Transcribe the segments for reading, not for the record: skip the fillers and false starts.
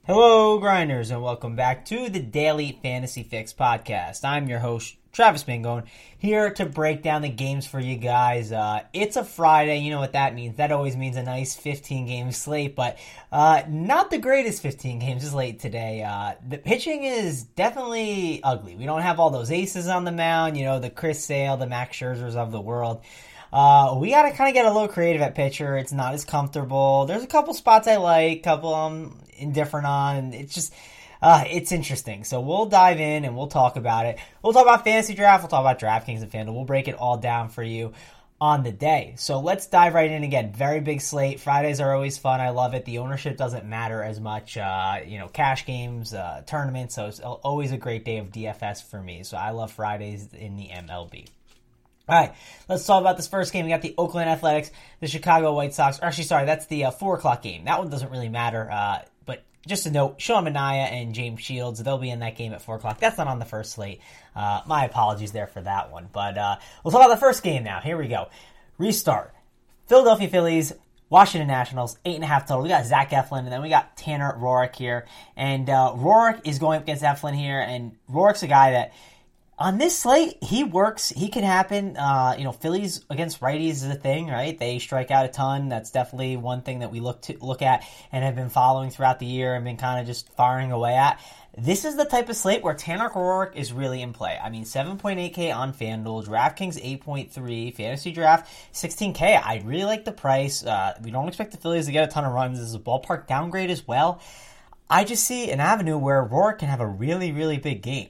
Hello, grinders, and welcome back to the Daily Fantasy Fix podcast. I'm your host, Travis Mangone, here to break down the games for you guys. It's a Friday, you know what that means. That always means a nice 15-game slate, but not the greatest 15 games slate today. The pitching is definitely ugly. We don't have all those aces on the mound, the Chris Sale, the Max Scherzers of the world. We got to kind of get a little creative at pitcher. It's not as comfortable. There's a couple spots I like, couple I'm indifferent on, and it's just, it's interesting. So we'll dive in and we'll talk about it. We'll talk about fantasy draft. We'll talk about DraftKings and FanDuel. We'll break it all down for you on the day. So let's dive right in again. Very big slate. Fridays are always fun. I love it. The ownership doesn't matter as much. Cash games, tournaments. So it's always a great day of DFS for me. So I love Fridays in the MLB. All right, let's talk about this first game. We got the Oakland Athletics, the Chicago White Sox. Actually, sorry, that's the 4 o'clock game. That one doesn't really matter. But just a note, Sean Manaea and James Shields, they'll be in that game at 4 o'clock. That's not on the first slate. My apologies there for that one. But we'll talk about the first game now. Here we go. Restart. Philadelphia Phillies, Washington Nationals, 8.5 total. We got Zach Eflin, and then we got Tanner Roark here. And Roark is going up against Eflin here, and Roark's a guy that on this slate, he works. He can happen. Phillies against righties is a thing, right? They strike out a ton. That's definitely one thing that we look at and have been following throughout the year and been kind of just firing away at. This is the type of slate where Tanner Roark is really in play. I mean, 7.8K on FanDuel, DraftKings 8.3, Fantasy Draft 16K. I really like the price. We don't expect the Phillies to get a ton of runs. This is a ballpark downgrade as well. I just see an avenue where Roark can have a really, really big game.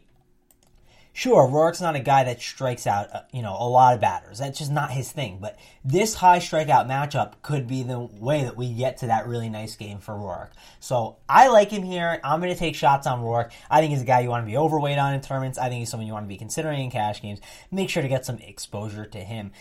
Sure, Roark's not a guy that strikes out, a lot of batters. That's just not his thing. But this high strikeout matchup could be the way that we get to that really nice game for Roark. So I like him here. I'm going to take shots on Roark. I think he's a guy you want to be overweight on in tournaments. I think he's someone you want to be considering in cash games. Make sure to get some exposure to him.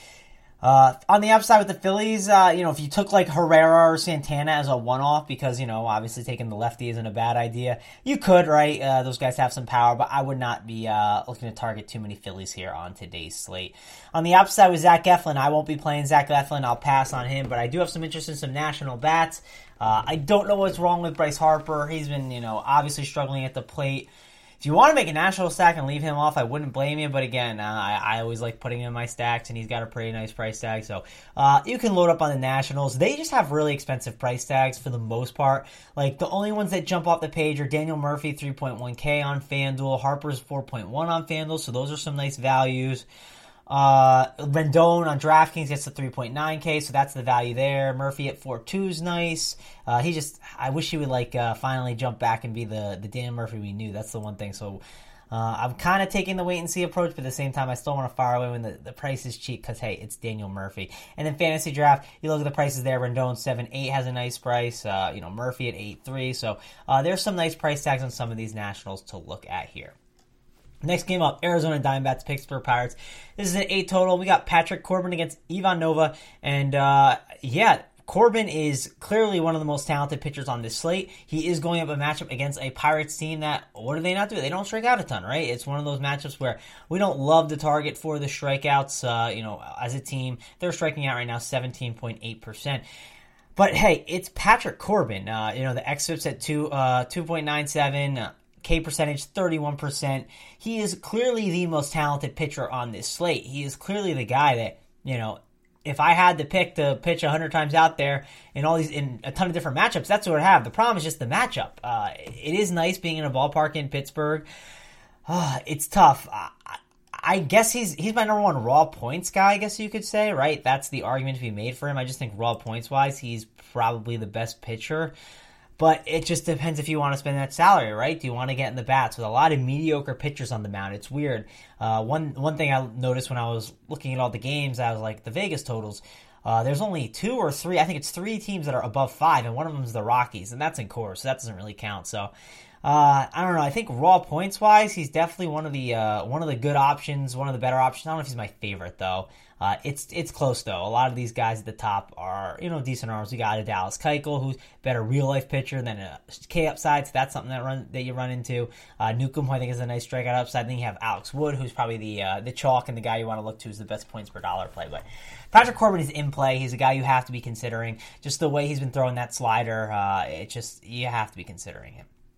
On the upside with the Phillies, if you took like Herrera or Santana as a one-off because, obviously taking the lefty isn't a bad idea, you could, right? Those guys have some power, but I would not be looking to target too many Phillies here on today's slate. On the upside with Zach Eflin, I won't be playing Zach Eflin. I'll pass on him, but I do have some interest in some national bats. I don't know what's wrong with Bryce Harper. He's been, obviously struggling at the plate. If you want to make a national stack and leave him off, I wouldn't blame you. But again, I always like putting him in my stacks, and he's got a pretty nice price tag. So you can load up on the Nationals. They just have really expensive price tags for the most part. Like the only ones that jump off the page are Daniel Murphy, 3.1K on FanDuel. Harper's 4.1 on FanDuel. So those are some nice values. Rendon on DraftKings gets the 3.9K, so that's the value there. Murphy at 4.2 is nice. I wish he would finally jump back and be the Dan Murphy we knew. That's the one thing. So I'm kind of taking the wait and see approach, but at the same time, I still want to fire away when the price is cheap because, hey, it's Daniel Murphy. And then fantasy draft, you look at the prices there. Rendon 7.8 has a nice price. Murphy at 8.3. So there's some nice price tags on some of these Nationals to look at here. Next game up, Arizona Diamondbacks, Pittsburgh Pirates. This is an 8 total. We got Patrick Corbin against Ivan Nova. And, Corbin is clearly one of the most talented pitchers on this slate. He is going up a matchup against a Pirates team that, what do they not do? They don't strike out a ton, right? It's one of those matchups where we don't love the target for the strikeouts. As a team, they're striking out right now 17.8%. But, hey, it's Patrick Corbin. The xFIP's at 2.97. K percentage, 31%. He is clearly the most talented pitcher on this slate. He is clearly the guy that, if I had to pick to pitch 100 times out there in a ton of different matchups, that's what I'd have. The problem is just the matchup. It is nice being in a ballpark in Pittsburgh. It's tough. I guess he's my number one raw points guy, I guess you could say, right? That's the argument to be made for him. I just think raw points-wise, he's probably the best pitcher. But it just depends if you want to spend that salary, right? Do you want to get in the bats with a lot of mediocre pitchers on the mound? It's weird. One thing I noticed when I was looking at all the games, I was like, the Vegas totals, there's only 2 or 3, I think it's 3 teams that are above 5, and one of them is the Rockies, and that's in Coors, so that doesn't really count. So I don't know. I think raw points wise, he's definitely one of the good options, one of the better options. I don't know if he's my favorite though. It's close though. A lot of these guys at the top are decent arms. We got a Dallas Keuchel, who's better real life pitcher than a K upside, so that's something that you run into. Newcomb, who I think is a nice strikeout upside. Then you have Alex Wood, who's probably the chalk and the guy you want to look to is the best points per dollar play. But Patrick Corbin is in play. He's a guy you have to be considering. Just the way he's been throwing that slider, you have to be considering him.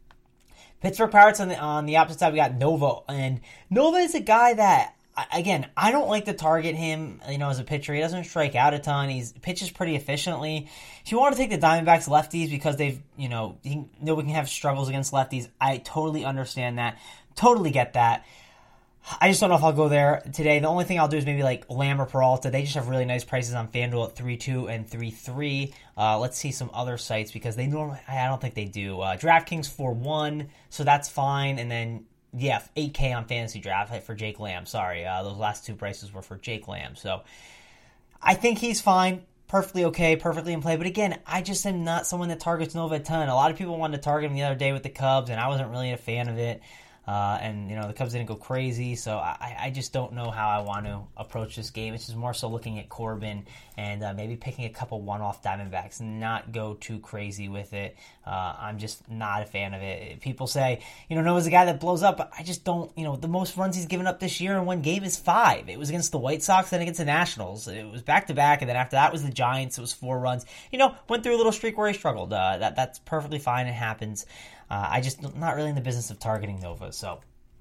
Pittsburgh Pirates on the opposite side, we got Nova. And Nova is a guy that, again, I don't like to target him, as a pitcher. He doesn't strike out a ton. He pitches pretty efficiently. If you want to take the Diamondbacks lefties because they've, Nova can have struggles against lefties, I totally understand that. Totally get that. I just don't know if I'll go there today. The only thing I'll do is maybe like Lamb or Peralta. They just have really nice prices on FanDuel at 3.2 and 3.3. Let's see some other sites because I don't think they do. DraftKings 4.1, so that's fine. And then, 8K on Fantasy Draft for Jake Lamb. Sorry, those last two prices were for Jake Lamb. So I think he's fine. Perfectly okay, perfectly in play. But again, I just am not someone that targets Nova a ton. A lot of people wanted to target him the other day with the Cubs, and I wasn't really a fan of it. The Cubs didn't go crazy, so I just don't know how I want to approach this game. It's just more so looking at Corbin and maybe picking a couple one-off Diamondbacks, not go too crazy with it. I'm just not a fan of it. People say, Noah's a guy that blows up, but I just don't, the most runs he's given up this year in one game is 5. It was against the White Sox, then against the Nationals. It was back-to-back, and then after that was the Giants. It was 4 runs. Went through a little streak where he struggled. That's perfectly fine. It happens. I'm not really in the business of targeting Nova, so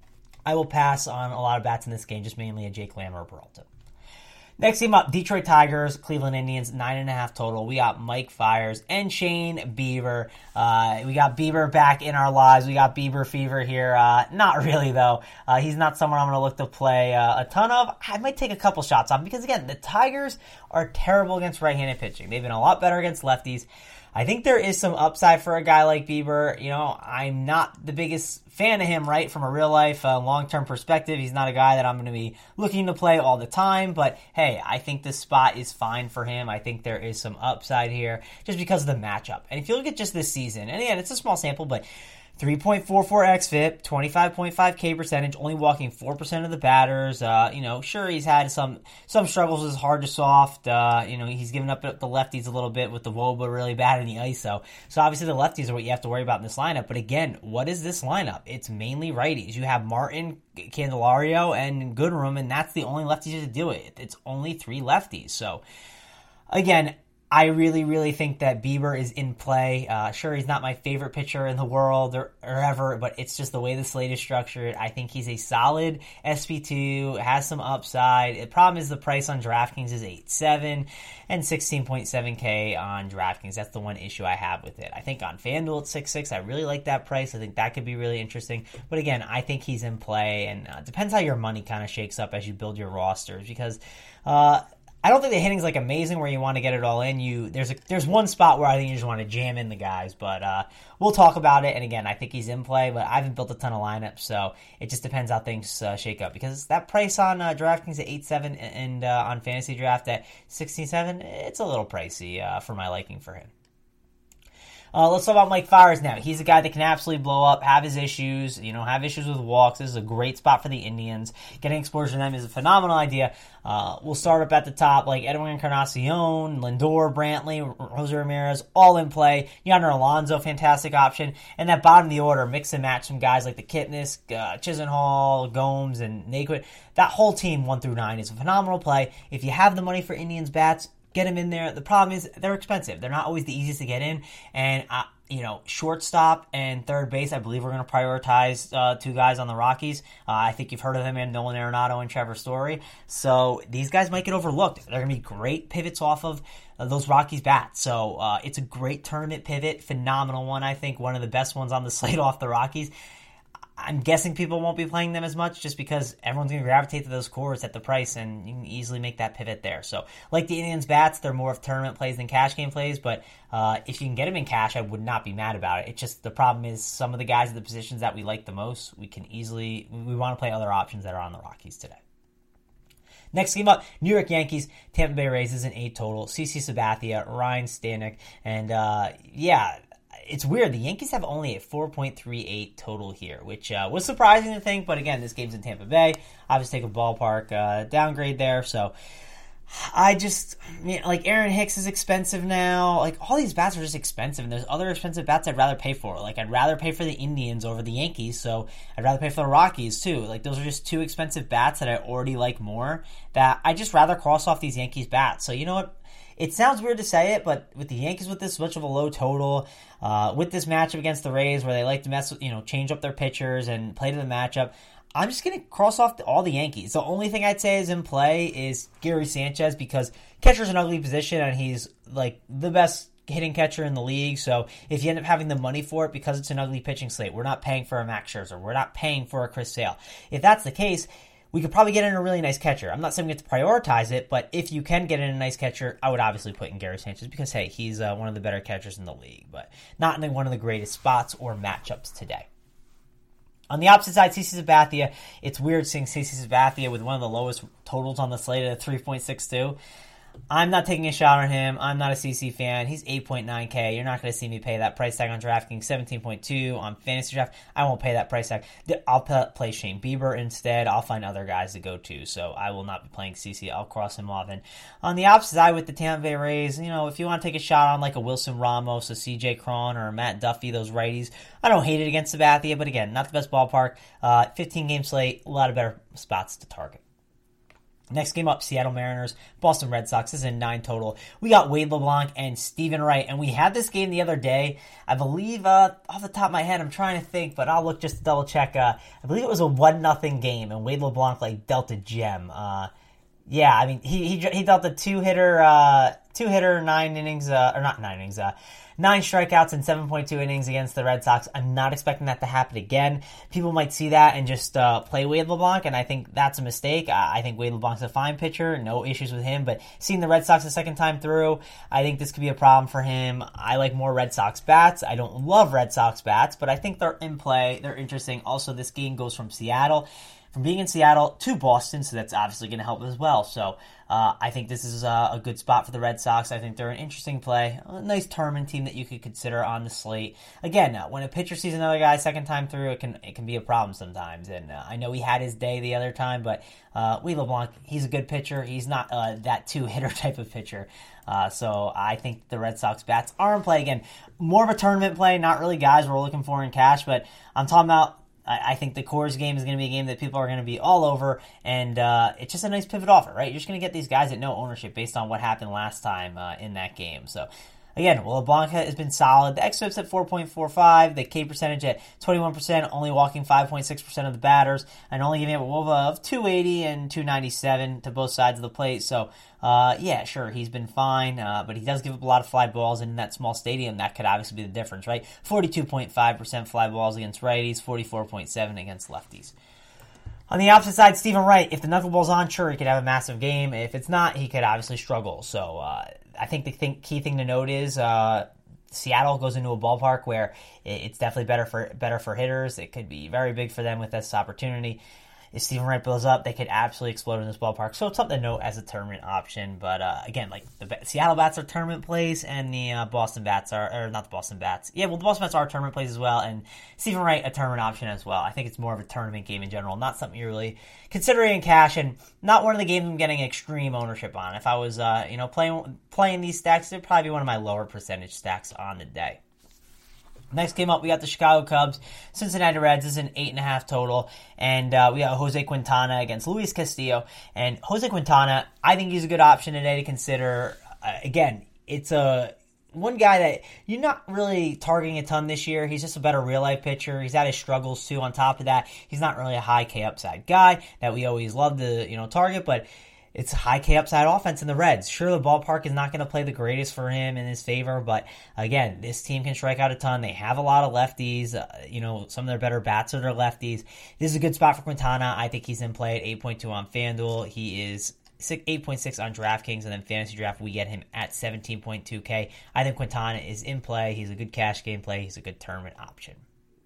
I will pass on a lot of bats in this game, just mainly a Jake Lamb or Peralta. Next team up, Detroit Tigers, Cleveland Indians, 9.5 total. We got Mike Fiers and Shane Bieber. We got Bieber back in our lives. We got Bieber fever here. Not really, though. He's not someone I'm going to look to play a ton of. I might take a couple shots on him because, again, the Tigers are terrible against right-handed pitching. They've been a lot better against lefties. I think there is some upside for a guy like Bieber. I'm not the biggest fan of him, right, from a real-life, long-term perspective. He's not a guy that I'm going to be looking to play all the time. But, hey, I think this spot is fine for him. I think there is some upside here just because of the matchup. And if you look at just this season, and again, it's a small sample, but 3.44 xFIP, 25.5 K percentage, only walking 4% of the batters. Sure, he's had some struggles with hard to soft. He's given up the lefties a little bit with the WOBA really bad in the ISO. So obviously the lefties are what you have to worry about in this lineup. But again, what is this lineup? It's mainly righties. You have Martin, Candelario, and Goodrum, and that's the only lefties to do it. It's only 3 lefties. So again, I really, really think that Bieber is in play. Sure, he's not my favorite pitcher in the world or ever, but it's just the way the slate is structured. I think he's a solid SP2, has some upside. The problem is the price on DraftKings is 8.7 and 16.7K on DraftKings. That's the one issue I have with it. I think on FanDuel it's 6.6. I really like that price. I think that could be really interesting. But again, I think he's in play, and it depends how your money kind of shakes up as you build your rosters because I don't think the hitting's like amazing where you want to get it all in. There's one spot where I think you just want to jam in the guys, but we'll talk about it. And again, I think he's in play, but I haven't built a ton of lineups, so it just depends how things shake up. Because that price on DraftKings at 8.7 and on Fantasy Draft at 16.7, it's a little pricey for my liking for him. Let's talk about Mike Fiers now. He's a guy that can absolutely blow up, have his issues, have issues with walks. This is a great spot for the Indians. Getting exposure to them is a phenomenal idea. We'll start up at the top, like Edwin Encarnacion, Lindor, Brantley, Jose Ramirez, all in play. Yonder Alonso, fantastic option. And that bottom of the order, mix and match some guys like the Kipnis, Chisenhall, Gomes, and Naquin. That whole team, 1 through 9, is a phenomenal play. If you have the money for Indians bats, get them in there. The problem is they're expensive. They're not always the easiest to get in. And, shortstop and third base, I believe we're going to prioritize 2 guys on the Rockies. I think you've heard of them, and Nolan Arenado and Trevor Story. So these guys might get overlooked. They're going to be great pivots off of those Rockies bats. So it's a great tournament pivot. Phenomenal one, I think. One of the best ones on the slate off the Rockies. I'm guessing people won't be playing them as much just because everyone's going to gravitate to those cores at the price, and you can easily make that pivot there. So, like the Indians bats, they're more of tournament plays than cash game plays, but if you can get them in cash, I would not be mad about it. It's just the problem is some of the guys at the positions that we like the most, we want to play other options that are on the Rockies today. Next game up, New York Yankees, Tampa Bay Rays is an 8 total. CC Sabathia, Ryan Stanek, and it's weird. The Yankees have only a 4.38 total here, which was surprising to think. But again, this game's in Tampa Bay. Obviously, take a ballpark downgrade there. So Aaron Hicks is expensive now. Like, all these bats are just expensive. And there's other expensive bats I'd rather pay for. Like, I'd rather pay for the Indians over the Yankees. So I'd rather pay for the Rockies, too. Like, those are just 2 expensive bats that I already like more. That I just rather cross off these Yankees bats. So, you know what? it sounds weird to say it, but with the Yankees with this much of a low total, with this matchup against the Rays where they like to mess with, change up their pitchers and play to the matchup, I'm just going to cross off all the Yankees. The only thing I'd say is in play is Gary Sanchez, because catcher's an ugly position and he's like the best hitting catcher in the league. So if you end up having the money for it because it's an ugly pitching slate, we're not paying for a Max Scherzer, we're not paying for a Chris Sale. If that's the case, we could probably get in a really nice catcher. I'm not saying we have to prioritize it, but if you can get in a nice catcher, I would obviously put in Gary Sanchez because, hey, he's one of the better catchers in the league, but not in one of the greatest spots or matchups today. On the opposite side, CC Sabathia, it's weird seeing CC Sabathia with one of the lowest totals on the slate at 3.62. I'm not taking a shot on him. I'm not a CC fan. He's 8.9K. You're not going to see me pay that price tag on DraftKings. 17.2 on Fantasy Draft. I won't pay that price tag. I'll play Shane Bieber instead. I'll find other guys to go to. So I will not be playing CC. I'll cross him off. And on the opposite side with the Tampa Bay Rays, if you want to take a shot on like a Wilson Ramos, a CJ Cron, or a Matt Duffy, those righties, I don't hate it against Sabathia. But again, not the best ballpark. 15-game slate, a lot of better spots to target. Next game up, Seattle Mariners, Boston Red Sox. This is a 9 total. We got Wade LeBlanc and Stephen Wright, and we had this game the other day. I believe, off the top of my head, I'm trying to think, but I'll look just to double check. I believe it was a 1-0 game, and Wade LeBlanc dealt a gem. Yeah, I mean he dealt a two-hitter 9 innings, or not 9 innings, 9 strikeouts and 7.2 innings against the Red Sox. I'm not expecting that to happen again. People might see that and just play Wade LeBlanc, and I think that's a mistake. I think Wade LeBlanc's a fine pitcher, no issues with him, but seeing the Red Sox a second time through, I think this could be a problem for him. I like more Red Sox bats. I don't love Red Sox bats, but I think they're in play. They're interesting. Also, this game goes from being in Seattle to Boston, so that's obviously going to help as well. So I think this is a good spot for the Red Sox. I think they're an interesting play, a nice tournament team that you could consider on the slate. Again, when a pitcher sees another guy second time through, it can be a problem sometimes. And I know he had his day the other time, but Wade LeBlanc, he's a good pitcher. He's not that two-hitter type of pitcher. So I think the Red Sox bats are in play. Again, more of a tournament play, not really guys we're looking for in cash, but I'm talking about I think the Coors game is going to be a game that people are going to be all over, and it's just a nice pivot offer, right? You're just going to get these guys at no ownership based on what happened last time in that game. So, again, LeBlanc has been solid. The xFIP's at 4.45, the K percentage at 21%, only walking 5.6% of the batters, and only giving up a WOBA of 280 and 297 to both sides of the plate. So, yeah, sure, he's been fine, but he does give up a lot of fly balls, and in that small stadium, that could obviously be the difference, right? 42.5% fly balls against righties, 44.7% against lefties. On the opposite side, Stephen Wright, if the knuckleball's on, sure, he could have a massive game. If it's not, he could obviously struggle. So I think the key thing to note is Seattle goes into a ballpark where it's definitely better for hitters. It could be very big for them with this opportunity. If Stephen Wright builds up, they could absolutely explode in this ballpark. So it's something to note as a tournament option. But again, the Seattle bats are tournament plays, and the Boston bats are not the Boston bats. Yeah, well, the Boston bats are tournament plays as well, and Stephen Wright a tournament option as well. I think it's more of a tournament game in general, not something you're really considering in cash, and not one of the games I'm getting extreme ownership on. If I was playing these stacks, it'd probably be one of my lower percentage stacks on the day. Next game up, we got the Chicago Cubs, Cincinnati Reds. This is an 8.5 total. And we got Jose Quintana against Luis Castillo. And Jose Quintana, I think he's a good option today to consider. Again, it's one guy that you're not really targeting a ton this year. He's just a better real-life pitcher. He's had his struggles, too. On top of that, he's not really a high K-upside guy that we always love to target, but it's a high K-upside offense in the Reds. Sure, the ballpark is not going to play the greatest for him in his favor, but again, this team can strike out a ton. They have a lot of lefties. Some of their better bats are their lefties. This is a good spot for Quintana. I think he's in play at 8.2 on FanDuel. He is 8.6 on DraftKings, and then Fantasy Draft, we get him at 17.2K. I think Quintana is in play. He's a good cash game play. He's a good tournament option.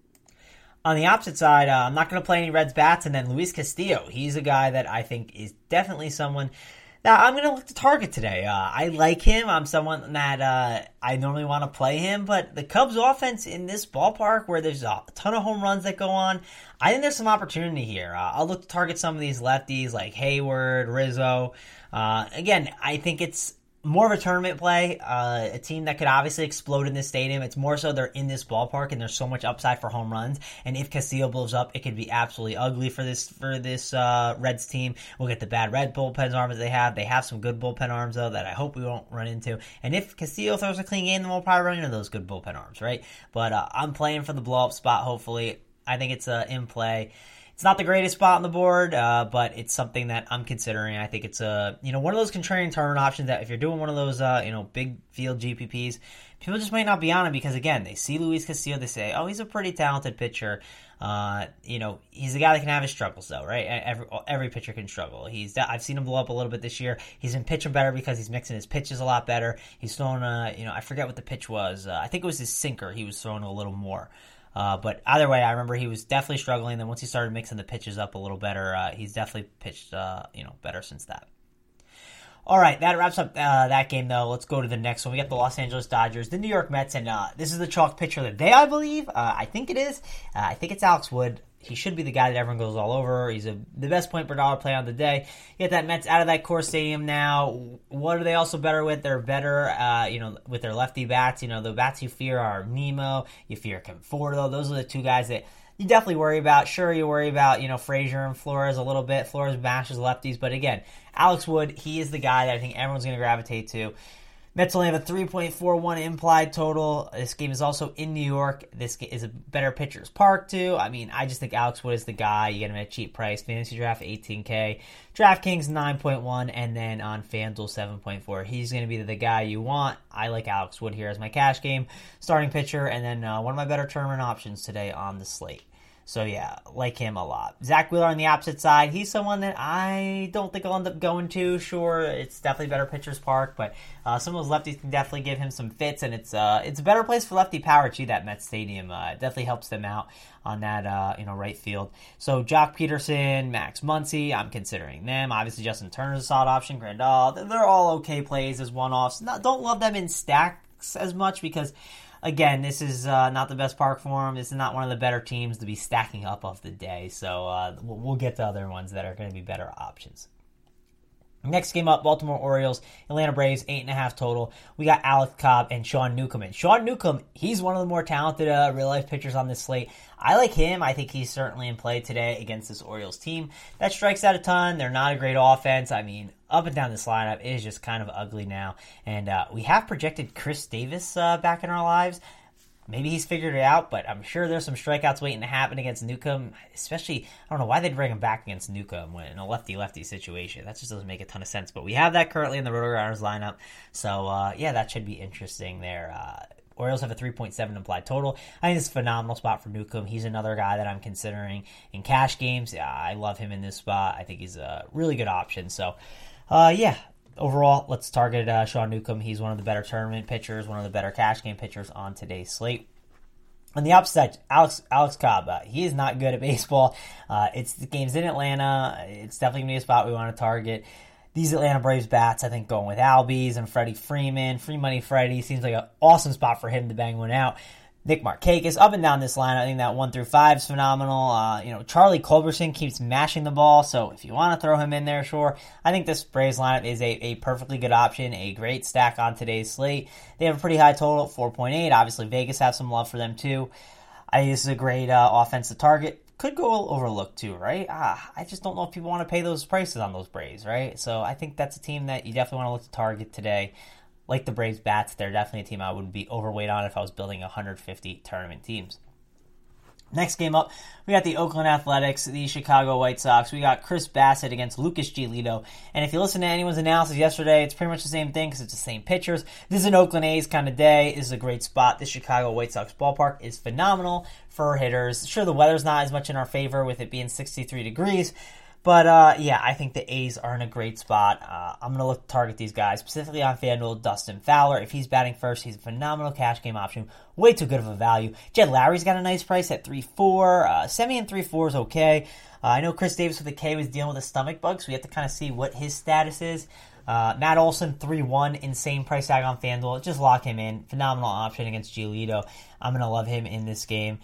On the opposite side, I'm not going to play any Reds bats, and then Luis Castillo. He's a guy that I think is definitely someone that I'm going to look to target today. I like him. I'm someone that I normally want to play him, but the Cubs offense in this ballpark where there's a ton of home runs that go on, I think there's some opportunity here. I'll look to target some of these lefties like Hayward, Rizzo. Again, I think it's more of a tournament play, a team that could obviously explode in this stadium. It's more so they're in this ballpark and there's so much upside for home runs. And if Castillo blows up, it could be absolutely ugly for this Reds team. We'll get the bad Red bullpen arms they have. They have some good bullpen arms though that I hope we won't run into. And if Castillo throws a clean game, then we'll probably run into those good bullpen arms, right? But I'm playing for the blow up spot. Hopefully, I think it's in play. It's not the greatest spot on the board, but it's something that I'm considering. I think it's one of those contrarian tournament options that if you're doing one of those big field GPPs, people just might not be on it because again they see Luis Castillo, they say, oh, he's a pretty talented pitcher. He's a guy that can have his struggles though, right? Every pitcher can struggle. I've seen him blow up a little bit this year. He's been pitching better because he's mixing his pitches a lot better. He's throwing I forget what the pitch was. I think it was his sinker. He was throwing a little more. But either way, I remember he was definitely struggling. Then once he started mixing the pitches up a little better, he's definitely pitched, better since that. All right, that wraps up that game, though. Let's go to the next one. We got the Los Angeles Dodgers, the New York Mets, and this is the chalk pitcher of the day, I believe. I think it is. I think it's Alex Wood. He should be the guy that everyone goes all over. He's the best point per dollar play on the day. You get that Mets out of that core stadium now. What are they also better with? They're better, with their lefty bats. The bats you fear are Nemo. You fear Conforto. Those are the two guys that you definitely worry about. Sure, you worry about, Frazier and Flores a little bit. Flores bashes lefties. But again, Alex Wood, he is the guy that I think everyone's going to gravitate to. Mets only have a 3.41 implied total. This game is also in New York. This is a better pitcher's park, too. I mean, I just think Alex Wood is the guy. You get him at a cheap price. Fantasy Draft, $18K. DraftKings, 9.1. And then on FanDuel, 7.4. He's going to be the guy you want. I like Alex Wood here as my cash game starting pitcher. And then one of my better tournament options today on the slate. So, yeah, like him a lot. Zach Wheeler on the opposite side. He's someone that I don't think I'll end up going to. Sure, it's definitely better pitcher's park, but some of those lefties can definitely give him some fits, and it's a better place for lefty power, too, that Mets Stadium. It definitely helps them out on that, right field. So, Jock Peterson, Max Muncy, I'm considering them. Obviously, Justin Turner's a solid option. Grandal, they're all okay plays as one-offs. Don't love them in stacks as much because again, this is not the best park for him. This is not one of the better teams to be stacking up of the day. So we'll get to other ones that are going to be better options. Next game up, Baltimore Orioles, Atlanta Braves, 8.5 total. We got Alex Cobb and Sean Newcomb. And Sean Newcomb, he's one of the more talented real-life pitchers on this slate. I like him. I think he's certainly in play today against this Orioles team that strikes out a ton. They're not a great offense. I mean, up and down this lineup is just kind of ugly now. And we have projected Chris Davis back in our lives. Maybe he's figured it out, but I'm sure there's some strikeouts waiting to happen against Newcomb, especially, I don't know why they'd bring him back against Newcomb when in a lefty-lefty situation. That just doesn't make a ton of sense, but we have that currently in the RotoGrinders lineup, so that should be interesting there. Orioles have a 3.7 implied total. I think it's a phenomenal spot for Newcomb. He's another guy that I'm considering in cash games. I love him in this spot. I think he's a really good option, so overall, let's target Sean Newcomb. He's one of the better tournament pitchers, one of the better cash game pitchers on today's slate. On the opposite side, Alex Cobb, he is not good at baseball. It's the game's in Atlanta. It's definitely going to be a spot we want to target. These Atlanta Braves bats, I think going with Albies and Freddie Freeman. Free money Freddie seems like an awesome spot for him to bang one out. Nick Markakis, up and down this line. I think that 1 through 5 is phenomenal. Charlie Culberson keeps mashing the ball, so if you want to throw him in there, sure. I think this Braves lineup is a perfectly good option, a great stack on today's slate. They have a pretty high total, 4.8. Obviously, Vegas have some love for them, too. I think this is a great offensive target. Could go overlooked, too, right? I just don't know if people want to pay those prices on those Braves, right? So I think that's a team that you definitely want to look to target today. Like the Braves bats, they're definitely a team I would be overweight on if I was building 150 tournament teams. Next game up, we got the Oakland Athletics, the Chicago White Sox. We got Chris Bassett against Lucas Giolito. And if you listen to anyone's analysis yesterday, it's pretty much the same thing because it's the same pitchers. This is an Oakland A's kind of day. This is a great spot. This Chicago White Sox ballpark is phenomenal for hitters. Sure, the weather's not as much in our favor with it being 63 degrees. But, I think the A's are in a great spot. I'm going to look to target these guys, specifically on FanDuel, Dustin Fowler. If he's batting first, he's a phenomenal cash game option. Way too good of a value. Jed Lowry's got a nice price at 3.4. Semien 3.4 is okay. I know Chris Davis with a K was dealing with a stomach bug, so we have to kind of see what his status is. Matt Olson, 3.1, insane price tag on FanDuel. Just lock him in. Phenomenal option against Giolito. I'm going to love him in this game.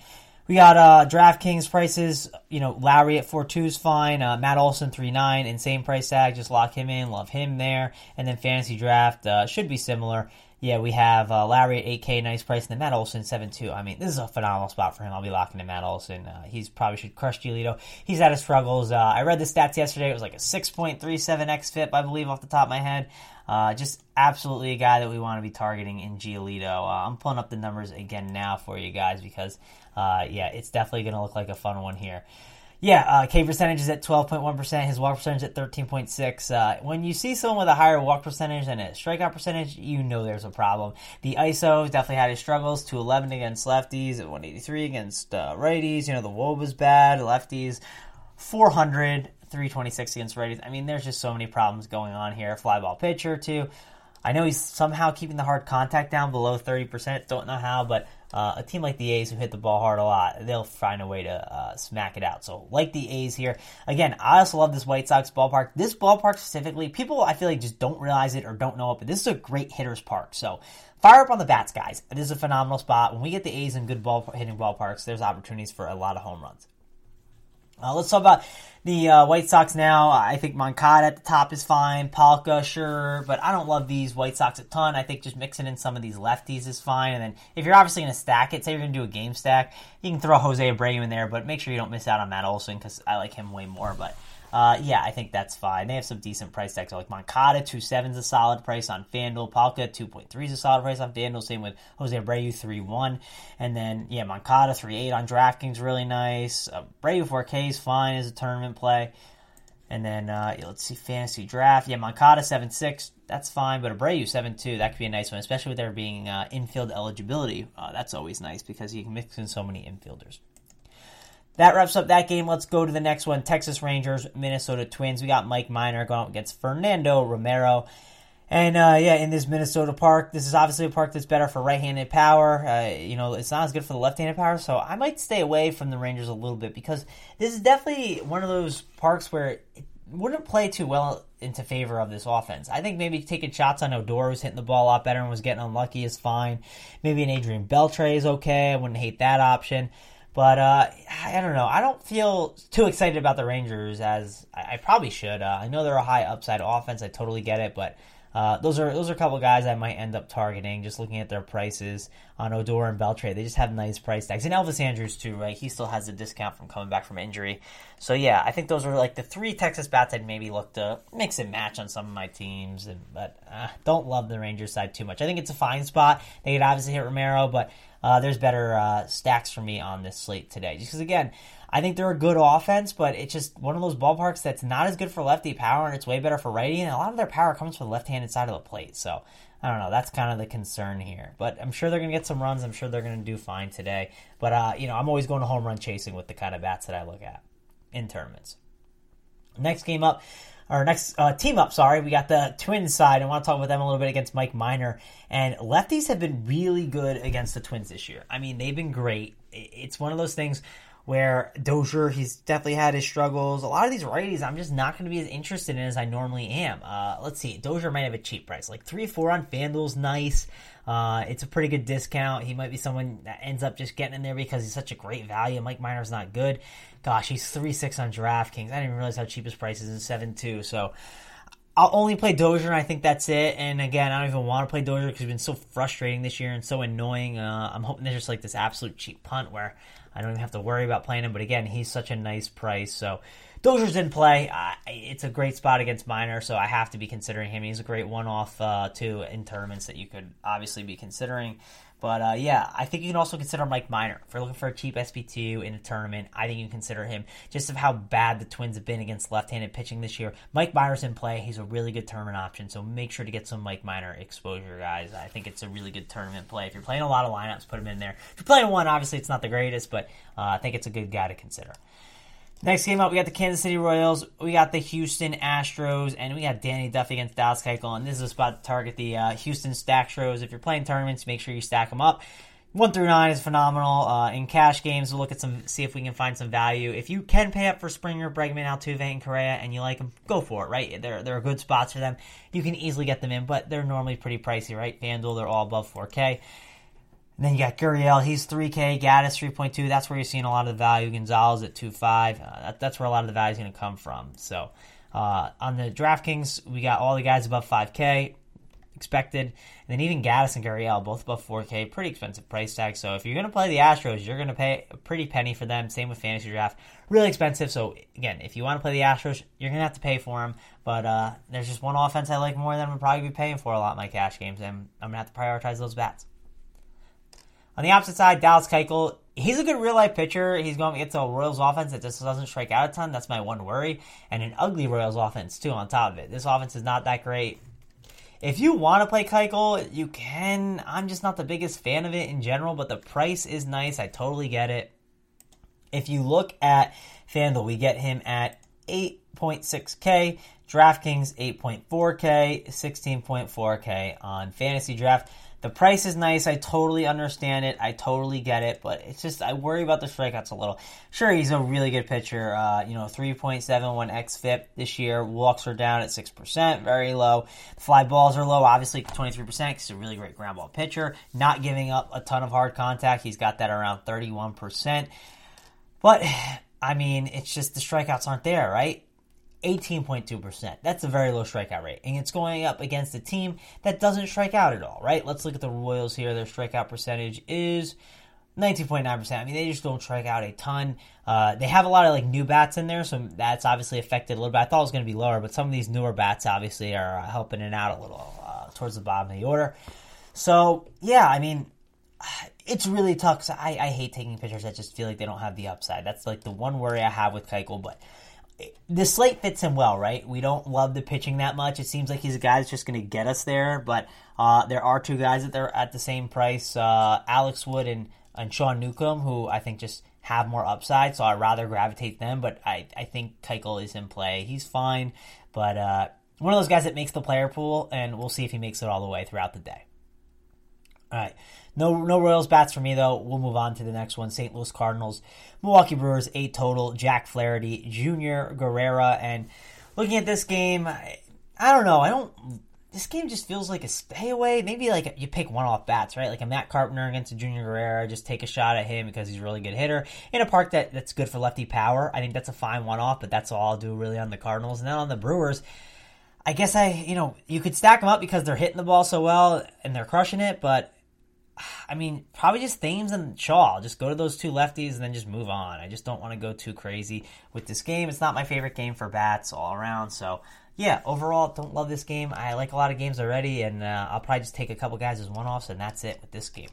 We got DraftKings prices. Lowry at 4.2 is fine. Matt Olson 3.9, insane price tag. Just lock him in. Love him there. And then fantasy draft should be similar. Yeah, we have Lowry at 8K, nice price, and then Matt Olson 7.2. I mean, this is a phenomenal spot for him. I'll be locking in Matt Olson. He's probably should crush Giolito. He's had his struggles. I read the stats yesterday. It was like a 6.37 xFIP, I believe, off the top of my head. Just absolutely a guy that we want to be targeting in Giolito. I'm pulling up the numbers again now for you guys because, it's definitely going to look like a fun one here. Yeah, K percentage is at 12.1%. His walk percentage at 13.6. When you see someone with a higher walk percentage and a strikeout percentage, you know there's a problem. The ISO definitely had his struggles. 211 against lefties, at 183 against righties. The WOBA was bad. Lefties, 400, 326 against righties. I mean, there's just so many problems going on here. Fly ball pitcher, too. I know he's somehow keeping the hard contact down below 30%. Don't know how, but a team like the A's who hit the ball hard a lot, they'll find a way to smack it out. So, like the A's here. Again, I also love this White Sox ballpark. This ballpark specifically, people I feel like just don't realize it or don't know it, but this is a great hitter's park. So, fire up on the bats, guys. This is a phenomenal spot. When we get the A's in good hitting ballparks, there's opportunities for a lot of home runs. Let's talk about the White Sox now. I think Moncada at the top is fine. Palka, sure. But I don't love these White Sox a ton. I think just mixing in some of these lefties is fine. And then if you're obviously going to stack it, say you're going to do a game stack, you can throw Jose Abreu in there. But make sure you don't miss out on Matt Olson because I like him way more. But I think that's fine. They have some decent price tags. So like Moncada, 2.7 is a solid price on FanDuel. Palka, 2.3 is a solid price on FanDuel. Same with Jose Abreu, 3.1. And then, Moncada, 3.8 on DraftKings, really nice. Abreu, 4K is fine as a tournament play. And then, let's see, fantasy draft. Yeah, Moncada, 7.6. That's fine. But Abreu, 7.2. That could be a nice one, especially with there being infield eligibility. That's always nice because you can mix in so many infielders. That wraps up that game. Let's go to the next one. Texas Rangers, Minnesota Twins. We got Mike Minor going up against Fernando Romero. And, in this Minnesota park, this is obviously a park that's better for right-handed power. It's not as good for the left-handed power, so I might stay away from the Rangers a little bit because this is definitely one of those parks where it wouldn't play too well into favor of this offense. I think maybe taking shots on Odor, who's hitting the ball a lot better and was getting unlucky, is fine. Maybe an Adrian Beltre is okay. I wouldn't hate that option. But I don't know. I don't feel too excited about the Rangers as I probably should. I know they're a high upside offense. I totally get it. But those are a couple guys I might end up targeting just looking at their prices on Odor and Beltre. They just have nice price tags. And Elvis Andrus too, right? He still has a discount from coming back from injury. So yeah, I think those are like the three Texas bats I'd maybe look to mix and match on some of my teams. But don't love the Rangers side too much. I think it's a fine spot. They could obviously hit Romero, but there's better stacks for me on this slate today. Just because, again, I think they're a good offense, but it's just one of those ballparks that's not as good for lefty power, and it's way better for righty, and a lot of their power comes from the left-handed side of the plate. So, I don't know. That's kind of the concern here. But I'm sure they're going to get some runs. I'm sure they're going to do fine today. But, I'm always going to home run chasing with the kind of bats that I look at in tournaments. Next team up, we got the Twins side. I want to talk about them a little bit against Mike Minor. And lefties have been really good against the Twins this year. I mean, they've been great. It's one of those things where Dozier, he's definitely had his struggles. A lot of these righties, I'm just not going to be as interested in as I normally am. Let's see. Dozier might have a cheap price. Like 3-4 on FanDuel's nice. It's a pretty good discount. He might be someone that ends up just getting in there because he's such a great value. Mike Minor's not good. Gosh, he's 3.6 on DraftKings. I didn't even realize how cheap his price is in 7.2. So I'll only play Dozier, and I think that's it. And again, I don't even want to play Dozier because he's been so frustrating this year and so annoying. I'm hoping there's just like this absolute cheap punt where I don't even have to worry about playing him. But again, he's such a nice price. So Dozier's in play. It's a great spot against Minor, so I have to be considering him. He's a great one-off, too, in tournaments that you could obviously be considering. But, I think you can also consider Mike Minor. If you're looking for a cheap SP2 in a tournament, I think you can consider him just of how bad the Twins have been against left-handed pitching this year. Mike Minor's in play. He's a really good tournament option, so make sure to get some Mike Minor exposure, guys. I think it's a really good tournament play. If you're playing a lot of lineups, put him in there. If you're playing one, obviously it's not the greatest, but I think it's a good guy to consider. Next game up, we got the Kansas City Royals, we got the Houston Astros, and we got Danny Duffy against Dallas Keuchel, and this is a spot to target the Houston Stack Stros. If you're playing tournaments, make sure you stack them up. 1 through 9 is phenomenal. In cash games, we'll look at see if we can find some value. If you can pay up for Springer, Bregman, Altuve, and Correa, and you like them, go for it, right? They're good spots for them. You can easily get them in, but they're normally pretty pricey, right? FanDuel, they're all above 4K. And then you got Gurriel, he's 3K, Gaddis 3.2. That's where you're seeing a lot of the value. Gonzalez at 2.5. That's where a lot of the value is going to come from. So on the DraftKings, we got all the guys above 5K expected. And then even Gaddis and Gurriel, both above 4K. Pretty expensive price tag. So if you're going to play the Astros, you're going to pay a pretty penny for them. Same with Fantasy Draft. Really expensive. So again, if you want to play the Astros, you're going to have to pay for them. But there's just one offense I like more than I'm probably be paying for a lot in my cash games. And I'm going to have to prioritize those bats. On the opposite side, Dallas Keuchel, he's a good real-life pitcher. He's going against a Royals offense that just doesn't strike out a ton. That's my one worry. And an ugly Royals offense, too, on top of it. This offense is not that great. If you want to play Keuchel, you can. I'm just not the biggest fan of it in general, but the price is nice. I totally get it. If you look at FanDuel, we get him at 8.6K. DraftKings, 8.4K, 16.4K on Fantasy Draft. The price is nice. I totally understand it. I totally get it. But it's just, I worry about the strikeouts a little. Sure, he's a really good pitcher. 3.71 xFIP this year. Walks are down at 6%. Very low. The fly balls are low. Obviously, 23% because he's a really great ground ball pitcher. Not giving up a ton of hard contact. He's got that around 31%. But, I mean, it's just the strikeouts aren't there, right? 18.2%. That's a very low strikeout rate. And it's going up against a team that doesn't strike out at all, right? Let's look at the Royals here. Their strikeout percentage is 19.9%. I mean, they just don't strike out a ton. They have a lot of new bats in there, so that's obviously affected a little bit. I thought it was going to be lower, but some of these newer bats obviously are helping it out a little towards the bottom of the order. So, yeah, I mean, it's really tough because I hate taking pitchers that just feel like they don't have the upside. That's the one worry I have with Keuchel, but the slate fits him well, right? We don't love the pitching that much. It seems like he's a guy that's just going to get us there, but there are two guys that they're at the same price, Alex Wood and Sean Newcomb, who I think just have more upside, so I'd rather gravitate them, but I think Keuchel is in play. He's fine, but one of those guys that makes the player pool, and we'll see if he makes it all the way throughout the day. All right. No Royals bats for me, though. We'll move on to the next one. St. Louis Cardinals, Milwaukee Brewers, 8 total. Jack Flaherty, Junior Guerrera. And looking at this game, I don't know. This game just feels like a stay away. Maybe you pick one-off bats, right? Like a Matt Carpenter against a Junior Guerrera. Just take a shot at him because he's a really good hitter. In a park that's good for lefty power. I think that's a fine one-off, but that's all I'll do really on the Cardinals. And then on the Brewers, I guess you could stack them up because they're hitting the ball so well and they're crushing it, but I mean, probably just Thames and Shaw. Just go to those two lefties and then just move on. I just don't want to go too crazy with this game. It's not my favorite game for bats all around. So, yeah, overall, don't love this game. I like a lot of games already, and I'll probably just take a couple guys as one-offs, and that's it with this game.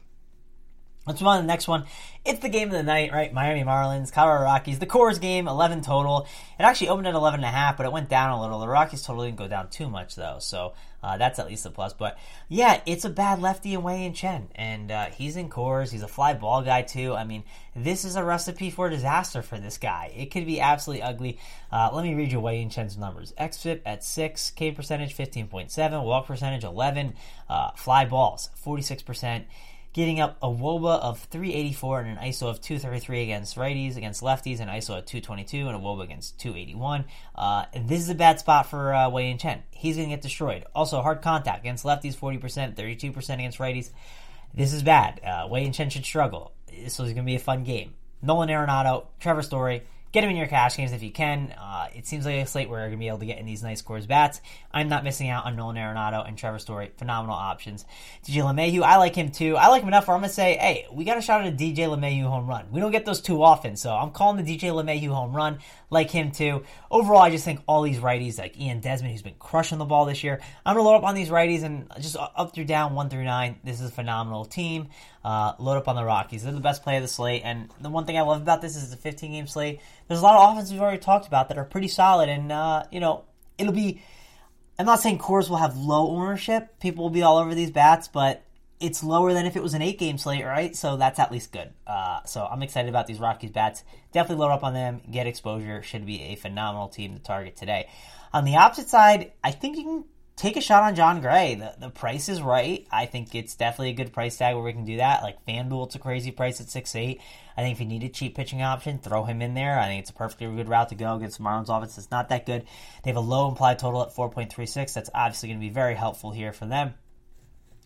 Let's move on to the next one. It's the game of the night, right? Miami Marlins, Colorado Rockies. The Coors game, 11 total. It actually opened at 11.5, but it went down a little. The Rockies total didn't go down too much, though, so that's at least a plus. But, yeah, it's a bad lefty in Wei-Yin Chen, and he's in Coors. He's a fly ball guy, too. I mean, this is a recipe for disaster for this guy. It could be absolutely ugly. Let me read you Wei-Yin Chen's numbers. xFIP at 6, K percentage 15.7, walk percentage 11, fly balls 46%. Getting up a WOBA of 384 and an ISO of 233 against righties, against lefties, an ISO of 222 and a WOBA against 281. This is a bad spot for Wei-Yin Chen. He's going to get destroyed. Also, hard contact against lefties, 40%, 32% against righties. This is bad. Wei-Yin Chen should struggle. This is going to be a fun game. Nolan Arenado, Trevor Story. Get him in your cash games if you can. It seems like a slate where you're going to be able to get in these nice scores bats. I'm not missing out on Nolan Arenado and Trevor Story. Phenomenal options. DJ LeMahieu, I like him too. I like him enough where I'm going to say, hey, we got a shot at a DJ LeMahieu home run. We don't get those too often, so I'm calling the DJ LeMahieu home run. Like him too. Overall, I just think all these righties, like Ian Desmond, who's been crushing the ball this year, I'm going to load up on these righties and just up through down, 1 through 9. This is a phenomenal team. Load up on the Rockies. They're the best play of the slate, and the one thing I love about this is it's a 15-game slate. There's a lot of offenses we've already talked about that are pretty solid, and, it'll be... I'm not saying Coors will have low ownership. People will be all over these bats, but it's lower than if it was an 8-game slate, right? So that's at least good. So I'm excited about these Rockies bats. Definitely load up on them, get exposure. Should be a phenomenal team to target today. On the opposite side, I think you can take a shot on John Gray. The price is right. I think it's definitely a good price tag where we can do that. Like FanDuel, it's a crazy price at 6.8. I think if you need a cheap pitching option, throw him in there. I think it's a perfectly good route to go against Marlins offense. It's not that good. They have a low implied total at 4.36. That's obviously going to be very helpful here for them.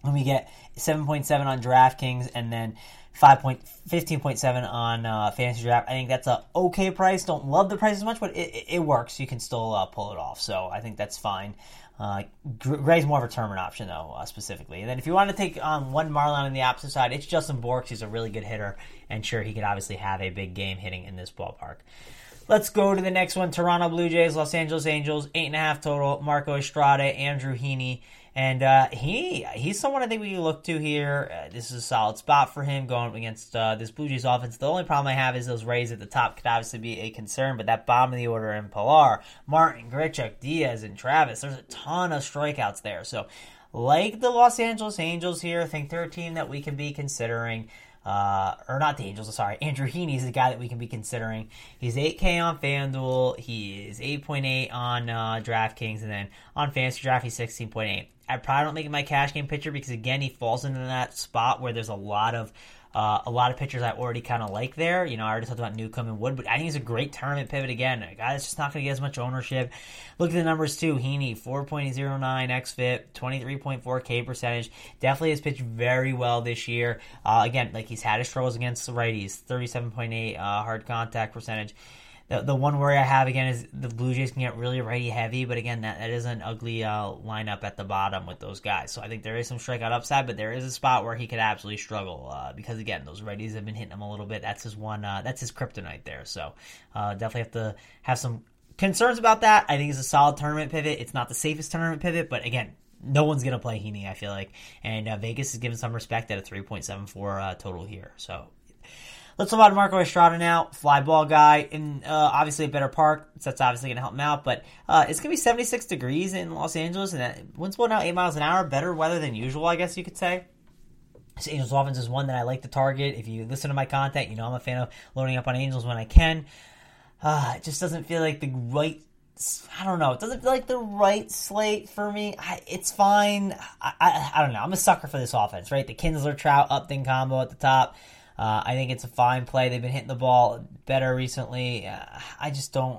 when we get 7.7 on DraftKings and then 15.7 on Fantasy Draft. I think that's a okay price. Don't love the price as much, but it works. You can still pull it off. So I think that's fine. Gray's more of a tournament option, though, specifically. And then if you want to take on one Marlon on the opposite side, it's Justin Borks. He's a really good hitter, and sure, he could obviously have a big game hitting in this ballpark. Let's go to the next one. Toronto Blue Jays, Los Angeles Angels, 8.5 total. Marco Estrada, Andrew Heaney. And he's someone I think we can look to here. This is a solid spot for him going against this Blue Jays offense. The only problem I have is those Rays at the top could obviously be a concern, but that bottom of the order in Pilar, Martin, Grichuk, Diaz, and Travis, there's a ton of strikeouts there. So like the Los Angeles Angels here, I think they're a team that we can be considering. Or not the Angels, sorry. Andrew Heaney is the guy that we can be considering. He's 8K on FanDuel. He is 8.8 on DraftKings. And then on Fantasy Draft, he's 16.8. I probably don't make him my cash game pitcher because, again, he falls into that spot where there's a lot of pitchers I already kind of like there. You know, I already talked about Newcomb and Wood, but I think he's a great tournament pivot again. A guy that's just not going to get as much ownership. Look at the numbers, too. Heaney, 4.09 xFIP, 23.4 K percentage. Definitely has pitched very well this year. Again, like he's had his struggles against the righties, 37.8 hard contact percentage. The one worry I have, again, is the Blue Jays can get really righty-heavy, but again, that is an ugly lineup at the bottom with those guys. So I think there is some strikeout upside, but there is a spot where he could absolutely struggle because, again, those righties have been hitting him a little bit. That's his kryptonite there. So definitely have to have some concerns about that. I think it's a solid tournament pivot. It's not the safest tournament pivot, but again, no one's going to play Heaney, I feel like. And Vegas is giving some respect at a 3.74 total here. So let's talk about Marco Estrada now, fly ball guy, in obviously a better park, so that's obviously going to help him out, but it's going to be 76 degrees in Los Angeles, and wind's blowing out 8 miles an hour, better weather than usual, I guess you could say. This Angels offense is one that I like to target. If you listen to my content, you know I'm a fan of loading up on Angels when I can. It just doesn't feel like the right, I don't know, it doesn't feel like the right slate for me. It's fine. I don't know, I'm a sucker for this offense, right? The Kinsler-Trout-Upton combo at the top. I think it's a fine play. They've been hitting the ball better recently. I just don't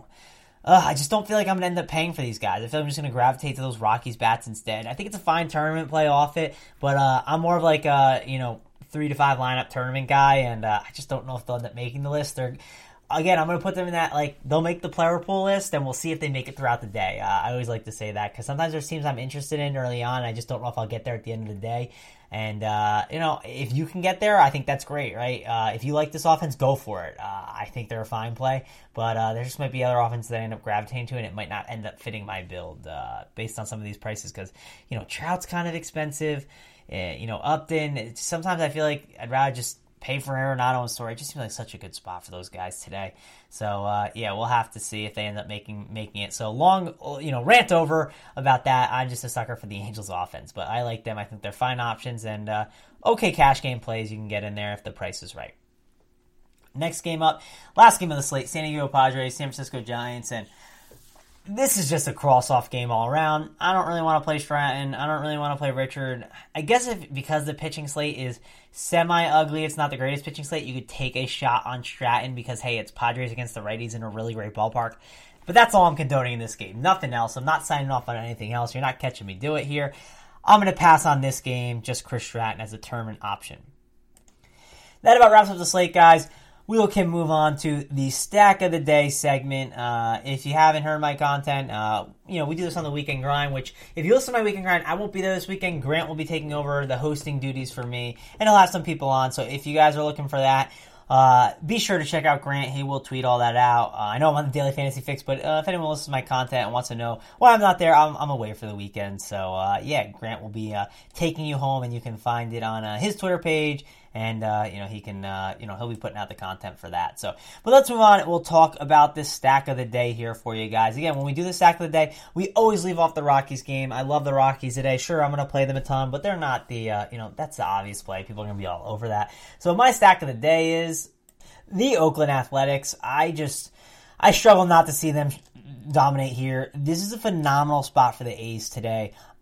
feel like I'm going to end up paying for these guys. I feel like I'm just going to gravitate to those Rockies bats instead. I think it's a fine tournament play off it, but I'm more of like a 3 to 5 lineup tournament guy, and I just don't know if they'll end up making the list. Again, I'm going to put them in that, like, they'll make the player pool list, and we'll see if they make it throughout the day. I always like to say that, because sometimes there's teams I'm interested in early on, and I just don't know if I'll get there at the end of the day. And, if you can get there, I think that's great, right? If you like this offense, go for it. I think they're a fine play, but there just might be other offenses that I end up gravitating to, and it might not end up fitting my build based on some of these prices, because, Trout's kind of expensive. Upton, sometimes I feel like I'd rather just pay for Arenado and Story. It just seems like such a good spot for those guys today. So, we'll have to see if they end up making it. So long, rant over about that. I'm just a sucker for the Angels offense, but I like them. I think they're fine options and okay cash game plays you can get in there if the price is right. Next game up, last game of the slate, San Diego Padres, San Francisco Giants, and this is just a cross-off game all around. I don't really want to play Stratton. I don't really want to play Richard. I guess because the pitching slate is semi-ugly, it's not the greatest pitching slate, you could take a shot on Stratton because, hey, it's Padres against the righties in a really great ballpark. But that's all I'm condoning in this game. Nothing else. I'm not signing off on anything else. You're not catching me do it here. I'm going to pass on this game, just Chris Stratton as a tournament option. That about wraps up the slate, guys. We can move on to the Stack of the Day segment. If you haven't heard my content, we do this on the Weekend Grind, which if you listen to my Weekend Grind, I won't be there this weekend. Grant will be taking over the hosting duties for me, and he'll have some people on. So if you guys are looking for that, be sure to check out Grant. He will tweet all that out. I know I'm on the Daily Fantasy Fix, but if anyone listens to my content and wants to know why I'm not there, I'm away for the weekend. So, Grant will be taking you home, and you can find it on his Twitter page. And, he can, he'll be putting out the content for that. So, but let's move on. We'll talk about this Stack of the Day here for you guys. Again, when we do the Stack of the Day, we always leave off the Rockies game. I love the Rockies today. Sure, I'm going to play them a ton, but they're not the, that's the obvious play. People are going to be all over that. So my Stack of the Day is the Oakland Athletics. I struggle not to see them dominate here. This is a phenomenal spot for the A's today.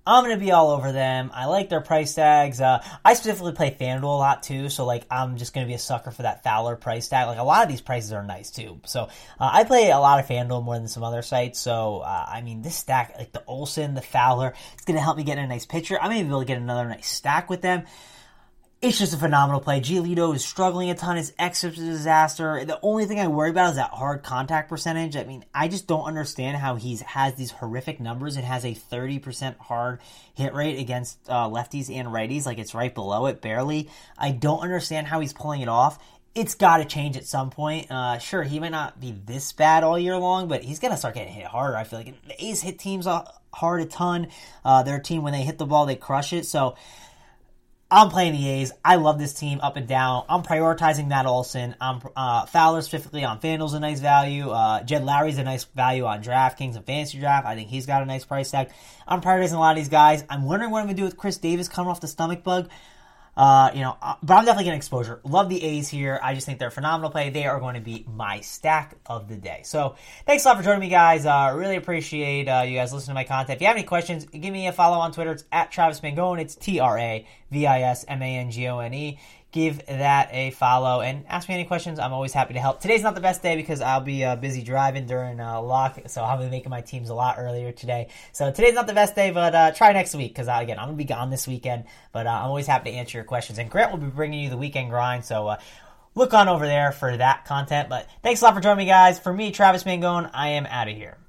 I'm going to be all over them. I like their price tags. I specifically play FanDuel a lot too, so like I'm just going to be a sucker for that Fowler price tag. Like a lot of these prices are nice too. So I play a lot of FanDuel more than some other sites. So I mean, this stack, like the Olsen, the Fowler, it's going to help me get a nice pitcher. I'm going to be able to get another nice stack with them. It's just a phenomenal play. Giolito is struggling a ton. His exit is a disaster. The only thing I worry about is that hard contact percentage. I mean, I just don't understand how he has these horrific numbers and has a 30% hard hit rate against lefties and righties. Like, it's right below it, barely. I don't understand how he's pulling it off. It's got to change at some point. Sure, he might not be this bad all year long, but he's going to start getting hit harder. I feel like the A's hit teams hard a ton. Their team, when they hit the ball, they crush it. So I'm playing the A's. I love this team up and down. I'm prioritizing Matt Olson. Fowler specifically on FanDuel's a nice value. Jed Lowry's a nice value on DraftKings and Fantasy Draft. I think he's got a nice price tag. I'm prioritizing a lot of these guys. I'm wondering what I'm going to do with Chris Davis coming off the stomach bug. But I'm definitely getting exposure. Love the A's here. I just think they're a phenomenal play. They are going to be my stack of the day. So thanks a lot for joining me, guys. Really appreciate you guys listening to my content. If you have any questions, give me a follow on Twitter. It's at Travis Mangone. It's TravisMangone. Give that a follow and ask me any questions. I'm always happy to help. Today's not the best day because I'll be busy driving during lock, so I'll be making my teams a lot earlier today. So today's not the best day, but try next week because, again, I'm going to be gone this weekend. But I'm always happy to answer your questions. And Grant will be bringing you the weekend grind, so look on over there for that content. But thanks a lot for joining me, guys. For me, Travis Mangone, I am out of here.